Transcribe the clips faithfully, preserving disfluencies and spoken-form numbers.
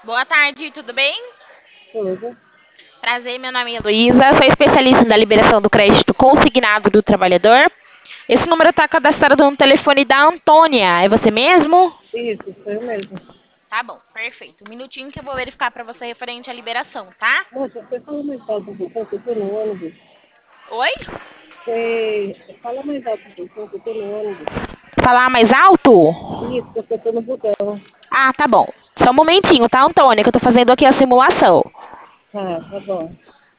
Boa tarde, tudo bem? Tudo. Prazer, meu nome é Luísa, sou especialista na liberação do crédito consignado do trabalhador. Esse número está cadastrado no telefone da Antônia, é você mesmo? Isso, sou eu mesmo. Tá bom, perfeito. Um minutinho que eu vou verificar para você referente à liberação, tá? Moça, você fala mais alto um pouquinho, que eu tô no ônibus. Oi? Você fala mais alto um pouquinho, que eu tô no ônibus. Falar mais alto? Isso, porque eu tô no botão. Ah, tá bom. Só um momentinho, tá, Antônia, que eu tô fazendo aqui a simulação. Tá, tá bom.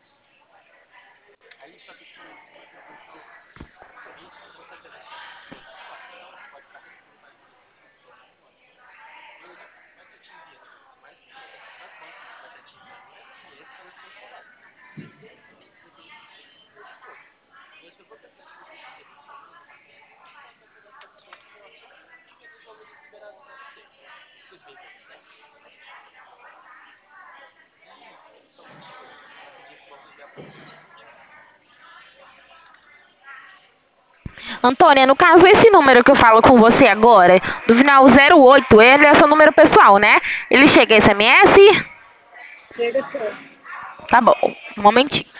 Antônia, no caso, esse número que eu falo com você agora, do final zero oito, ele é seu número pessoal, né? Ele chega em S M S? Chega só. Tá bom, um momentinho.